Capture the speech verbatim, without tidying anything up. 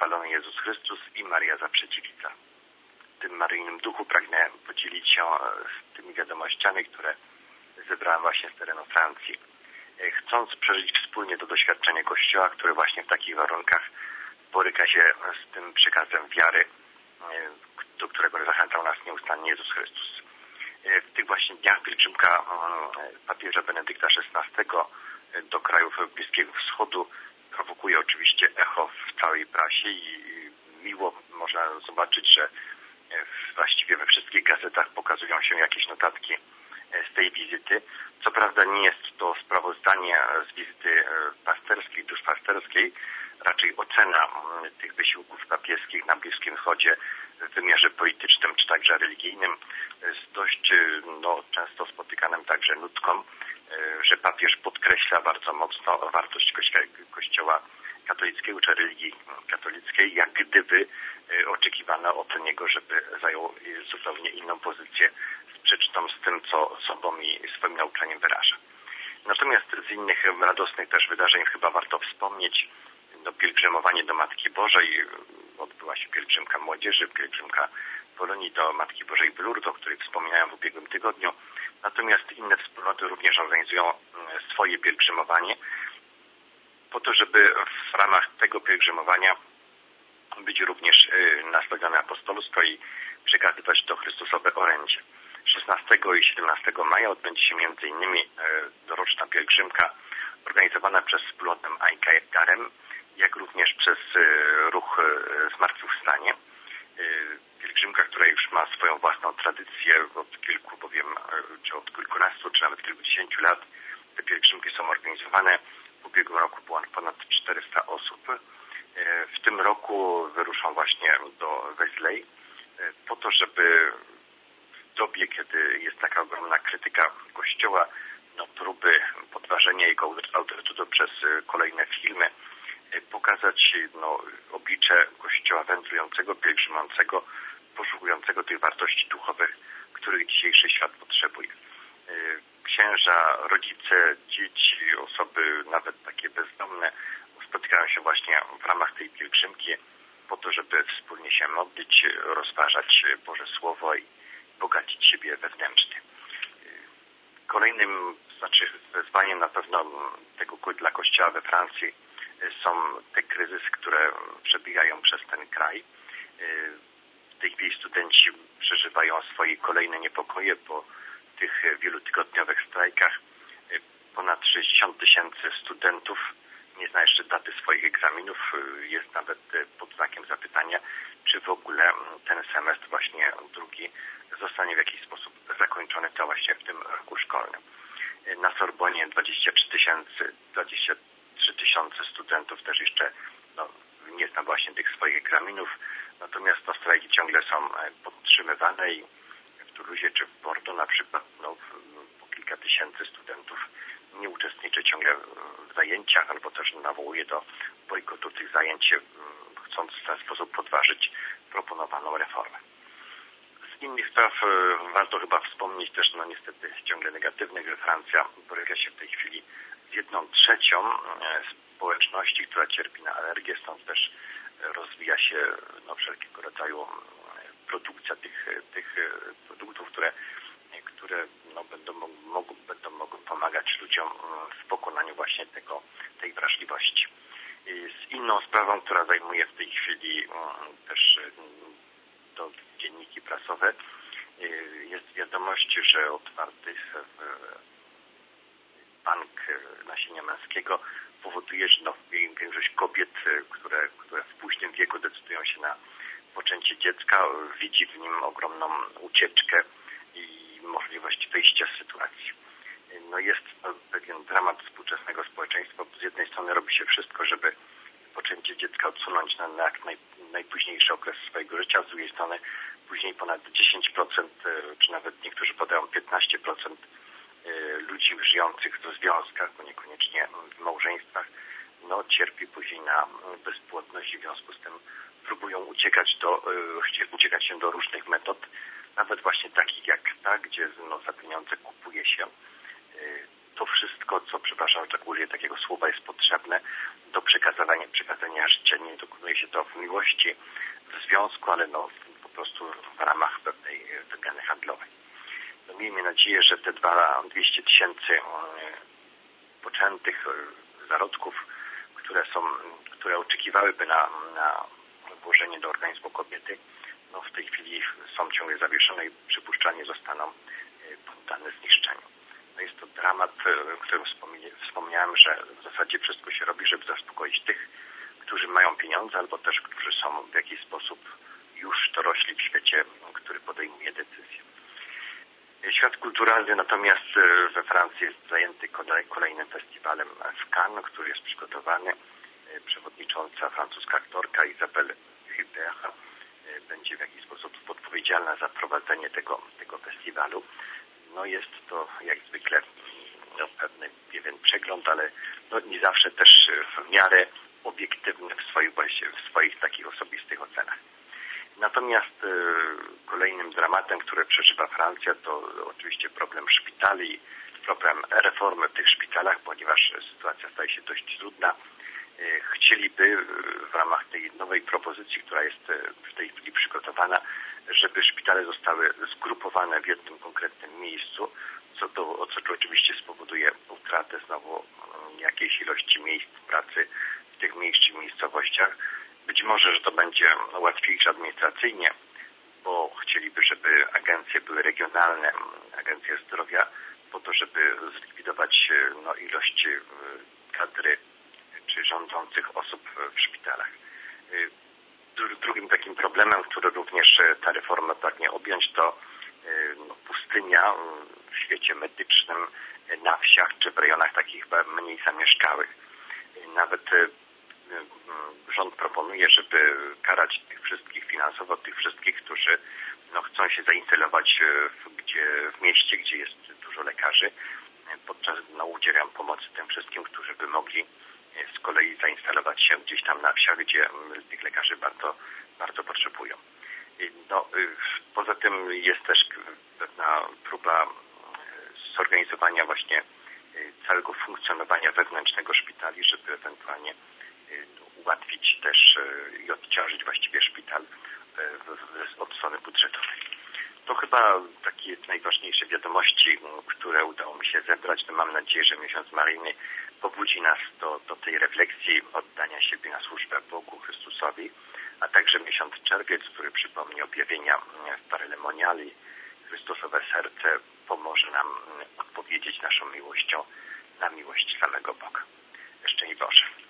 chwalony Jezus Chrystus i Maria Zaprzeczywidza. W tym maryjnym duchu pragnę podzielić się z tymi wiadomościami, które zebrałem właśnie z terenu Francji. Chcąc przeżyć wspólnie to doświadczenie Kościoła, który właśnie w takich warunkach boryka się z tym przekazem wiary, do którego zachęcał nas nieustannie Jezus Chrystus. W tych właśnie dniach pielgrzymka papieża Benedykta szesnastego do krajów Bliskiego Wschodu prowokuje oczywiście echo w całej prasie i miło można zobaczyć, że właściwie we wszystkich gazetach pokazują się jakieś notatki z tej wizyty. Co prawda nie jest to sprawozdanie z wizyty pasterskiej, duszpasterskiej, raczej ocena tych wysiłków papieskich na Bliskim Wschodzie w wymiarze politycznym czy także religijnym z dość no, często spotykanym także nutką, że papież podkreśla bardzo mocno wartość Kościoła katolickiego czy religii katolickiej, jak gdyby oczekiwano od niego, żeby zajął zupełnie inną pozycję sprzeczną z tym, co sobą i swoim nauczaniem wyraża. Natomiast z innych radosnych też wydarzeń chyba warto wspomnieć no, pielgrzymowanie do Matki Bożej. Odbyła się pielgrzymka młodzieży, pielgrzymka Polonii do Matki Bożej w Lourdes, o której wspominałem w ubiegłym tygodniu. Natomiast inne wspólnoty również organizują swoje pielgrzymowanie po to, żeby w ramach tego pielgrzymowania być również nastawione apostolstwo i przekazywać to Chrystusowe orędzie. szesnastego i siedemnastego maja odbędzie się między innymi doroczna pielgrzymka organizowana przez wspólnotę Aikarem, jak również przez ruch Zmartwychwstanie. Pielgrzymka, która już ma swoją własną tradycję od kilku bowiem, czy od kilkunastu, czy nawet kilkudziesięciu lat. Te pielgrzymki są organizowane. W ubiegłym roku było ponad czterysta osób. W tym roku wyruszą właśnie do Wesley po to, żeby w dobie, kiedy jest taka ogromna krytyka Kościoła, no, próby podważenia jego autorytetu przez kolejne filmy, pokazać no, oblicze Kościoła wędrującego, pielgrzymującego, poszukującego tych wartości duchowych, których dzisiejszy świat potrzebuje. Księża, rodzice, dzieci, osoby nawet takie bezdomne spotykają się właśnie w ramach tej pielgrzymki po to, żeby wspólnie się modlić, rozważać Boże Słowo i bogacić siebie wewnętrznie. Kolejnym, znaczy wezwaniem na pewno tego dla Kościoła we Francji są te kryzysy, które przebiegają przez ten kraj. W tej chwili studenci przeżywają swoje kolejne niepokoje po tych wielotygodniowych strajkach. Ponad sześćdziesiąt tysięcy studentów nie zna jeszcze daty swoich egzaminów. Jest nawet pod znakiem zapytania, czy w ogóle ten semestr właśnie drugi zostanie w jakiś sposób zakończony to właśnie w tym roku szkolnym. Na Sorbonie dwadzieścia trzy tysiące studentów też jeszcze no, nie zna właśnie tych swoich egzaminów. Natomiast no, strajki ciągle są podtrzymywane i w Toulouse czy w Bordeaux na przykład no, po kilka tysięcy studentów nie uczestniczy ciągle w zajęciach albo też nawołuje do bojkotu tych zajęć, chcąc w ten sposób podważyć proponowaną reformę. Z innych spraw warto chyba wspomnieć też, no niestety ciągle negatywnych, że Francja boryka się w tej chwili z jedną trzecią społeczności, która cierpi na alergię, stąd też rozwija się no, wszelkiego rodzaju produkcja tych, tych produktów, które, które no, będą, mogą, będą mogły pomagać ludziom w pokonaniu właśnie tego, tej wrażliwości. Z inną sprawą, która zajmuje w tej chwili też to dzienniki prasowe, jest wiadomość, że otwarty bank nasienia męskiego powoduje, że no, większość kobiet, które, które w późnym wieku decydują się na poczęcie dziecka, widzi w nim ogromną ucieczkę i możliwość wyjścia z sytuacji. No jest to pewien dramat współczesnego społeczeństwa. Z jednej strony robi się wszystko, żeby poczęcie dziecka odsunąć na, na jak naj, najpóźniejszy okres swojego życia, z drugiej strony później ponad dziesięć procent, czy nawet niektórzy podają piętnaście procent ludzi żyjących w związkach, bo niekoniecznie w małżeństwach, no cierpi później na bezpłodność i w związku z tym próbują uciekać do, uciekać się do różnych metod, nawet właśnie takich jak ta, gdzie no, za pieniądze kupuje się to wszystko, co, przepraszam, że tak użyję takiego słowa, jest potrzebne do przekazania, przekazania życia, nie do dokonuje się to w miłości, w związku, ale no po prostu w ramach pewnej wymiany handlowej. No, miejmy nadzieję, że te dwa, dwieście tysięcy poczętych zarodków, które są, które oczekiwałyby na, na włożenie do organizmu kobiety, no w tej chwili są ciągle zawieszone i przypuszczalnie zostaną poddane zniszczeniu. No jest to dramat, o którym wspomniałem, że w zasadzie wszystko się robi, żeby zaspokoić tych, którzy mają pieniądze, albo też, którzy są w jakiś sposób już dorośli w świecie, który podejmuje decyzje. Świat kulturalny natomiast we Francji jest zajęty kolejnym festiwalem w Cannes, który jest przygotowany. Przewodnicząca francuska aktorka Isabelle Huppert będzie w jakiś sposób odpowiedzialna za prowadzenie tego, tego festiwalu. No jest to jak zwykle no, pewny pewien przegląd, ale no, nie zawsze też w miarę obiektywny w swoich, w swoich takich osobistych ocenach. Natomiast y, kolejnym dramatem, który przeżywa Francja, to oczywiście problem szpitali, problem reformy w tych szpitalach, ponieważ sytuacja staje się dość trudna. Y, chcieliby y, w ramach tej nowej propozycji, która jest y, w tej chwili przygotowana, żeby szpitale zostały zgrupowane w jednym konkretnym miejscu, co to, co oczywiście spowoduje utratę znowu y, jakiejś ilości miejsc pracy w tych mniejszych miejscowościach. Być może, że to będzie łatwiejsze administracyjnie, bo chcieliby, żeby agencje były regionalne, agencje zdrowia, po to, żeby zlikwidować no, ilość kadry czy rządzących osób w szpitalach. Drugim takim problemem, który również ta reforma pragnie objąć, to no, pustynia w świecie medycznym, na wsiach czy w rejonach takich mniej zamieszkałych. Nawet rząd proponuje, żeby karać tych wszystkich finansowo, tych wszystkich, którzy no, chcą się zainstalować w, gdzie, w mieście, gdzie jest dużo lekarzy, podczas no, udzielania pomocy tym wszystkim, którzy by mogli z kolei zainstalować się gdzieś tam na wsiach, gdzie tych lekarzy bardzo, bardzo potrzebują. No, poza tym jest też pewna próba zorganizowania właśnie całego funkcjonowania wewnętrznego szpitali, żeby ewentualnie ułatwić też i odciążyć właściwie szpital od strony budżetowej. To chyba takie najważniejsze wiadomości, które udało mi się zebrać. No mam nadzieję, że miesiąc maryjny pobudzi nas do, do tej refleksji oddania siebie na służbę Bogu Chrystusowi, a także miesiąc czerwiec, który przypomni objawienia w Parelemoniali. Chrystusowe serce pomoże nam odpowiedzieć naszą miłością na miłość samego Boga. Szczęść Boże.